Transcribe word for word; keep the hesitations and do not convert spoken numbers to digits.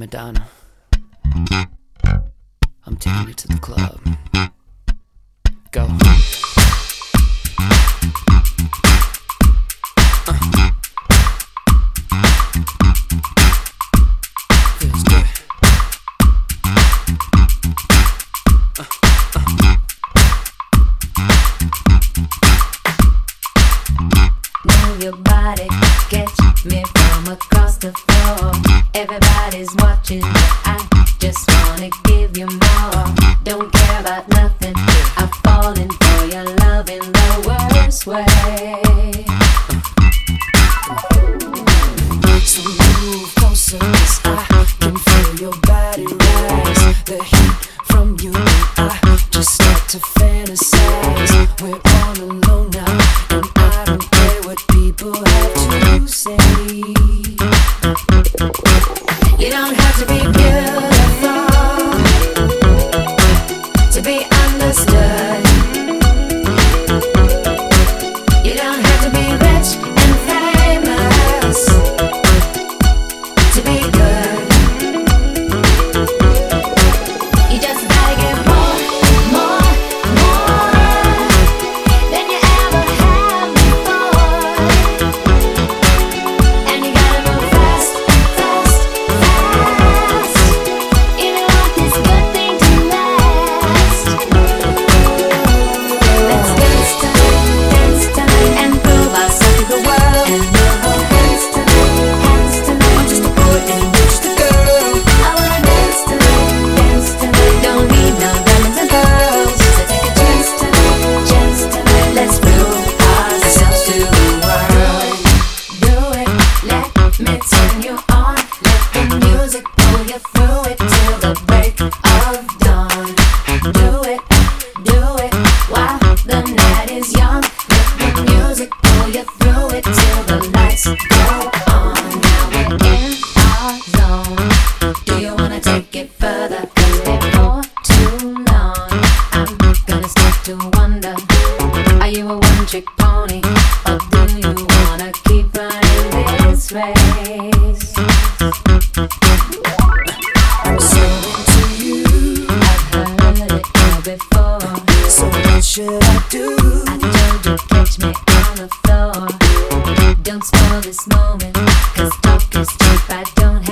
Madonna. I'm taking you to the club. Go. Uh. Feels good. Uh, uh. Move your body, catch me from across the floor. Everybody's watching, but I just wanna give you more. Don't care about nothing, I'm falling for your love in the worst way. So move closer, 'cause I can feel your body rise. The heat from you and I just start to fantasize. We're all alone now, and I don't care what people have to say. You don't have to be beautiful to be understood. You don't have to be rich and famous to be good. You just gotta get more, more, more than you ever had before. And you gotta move fast, fast, fast. You know want this good thing to last. Let's dance tonight, dance tonight, and prove ourselves to the world. And we'll hold hands tonight, hands tonight. I'm just a boy and you're just a girl. I wanna dance tonight, dance tonight. Don't need no diamonds and pearls, so take a chance tonight, chance tonight. Let's prove ourselves to the world. Do it, let me turn you on. Let the music pull you through it till the break of dawn. Do it, do it while the night is young. Let the music pull you through it till the lights go on. Now we're in our zone. Do you wanna take it further? 'Cause before too long, I'm gonna start to wonder, are you a one-trick pony? Or do you wanna keep running this race? I'm so into you, I've heard it all before. so what should I do? I told you catch me on the floor. Don't spoil this moment, 'cause talk is cheap, I don't